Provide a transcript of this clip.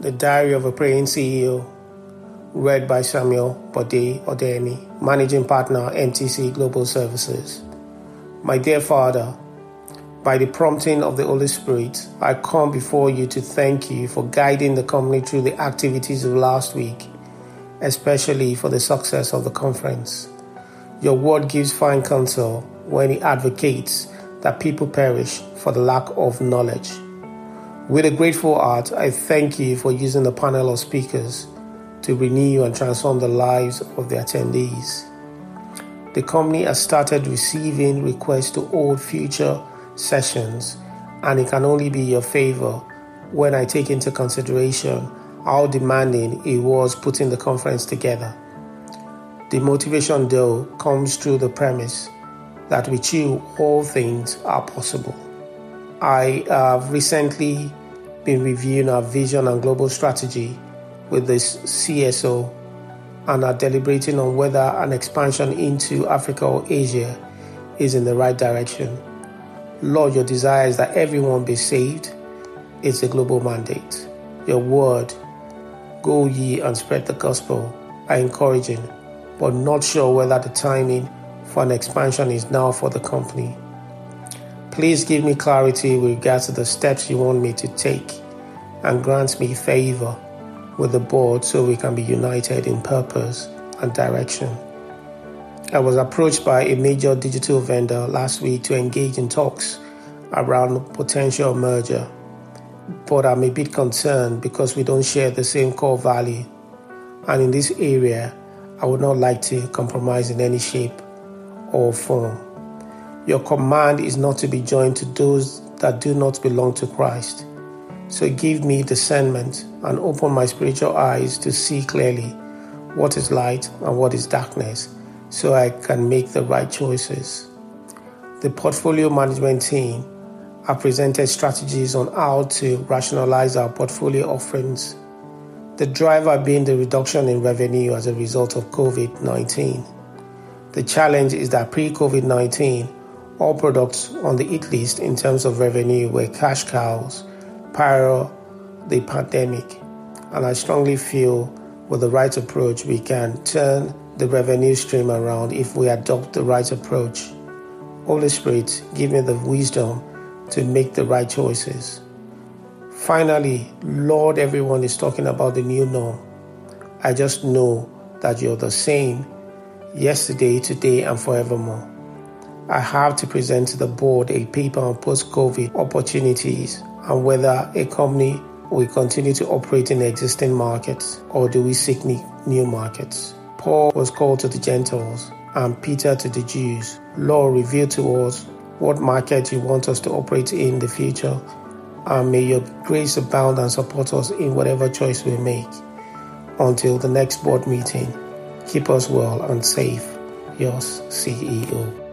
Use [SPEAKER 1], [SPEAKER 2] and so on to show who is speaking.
[SPEAKER 1] The Diary of a Praying CEO, read by Samuel Bode Odemi, Managing Partner, MTC Global Services. My dear Father, by the prompting of the Holy Spirit, I come before you to thank you for guiding the company through the activities of last week, especially for the success of the conference. Your word gives fine counsel when it advocates that people perish for the lack of knowledge. With a grateful heart, I thank you for using the panel of speakers to renew and transform the lives of the attendees. The company has started receiving requests to hold future sessions, and it can only be your favor when I take into consideration how demanding it was putting the conference together. The motivation, though, comes through the premise that with you all things are possible. I have recently been reviewing our vision and global strategy with this CSO and are deliberating on whether an expansion into Africa or Asia is in the right direction. Lord, your desire is that everyone be saved. It's a global mandate. Your word, go ye and spread the gospel, are encouraging, but not sure whether the timing for an expansion is now for the company. Please give me clarity with regards to the steps you want me to take and grant me favor with the board so we can be united in purpose and direction. I was approached by a major digital vendor last week to engage in talks around potential merger, but I'm a bit concerned because we don't share the same core value, and in this area, I would not like to compromise in any shape or form. Your command is not to be joined to those that do not belong to Christ. So give me discernment and open my spiritual eyes to see clearly what is light and what is darkness, so I can make the right choices. The portfolio management team have presented strategies on how to rationalize our portfolio offerings, the driver being the reduction in revenue as a result of COVID-19. The challenge is that pre-COVID-19, all products on the hit list in terms of revenue were cash cows prior the pandemic, and I strongly feel with the right approach we can turn the revenue stream around if we adopt the right approach. Holy Spirit, give me the wisdom to make the right choices. Finally, Lord, everyone is talking about the new norm. I just know that you're the same yesterday, today, and forevermore. I have to present to the board a paper on post-COVID opportunities and whether a company will continue to operate in existing markets or do we seek new markets. Paul was called to the Gentiles and Peter to the Jews. Lord, reveal to us what market you want us to operate in the future, and may your grace abound and support us in whatever choice we make. Until the next board meeting, keep us well and safe. Yours, CEO.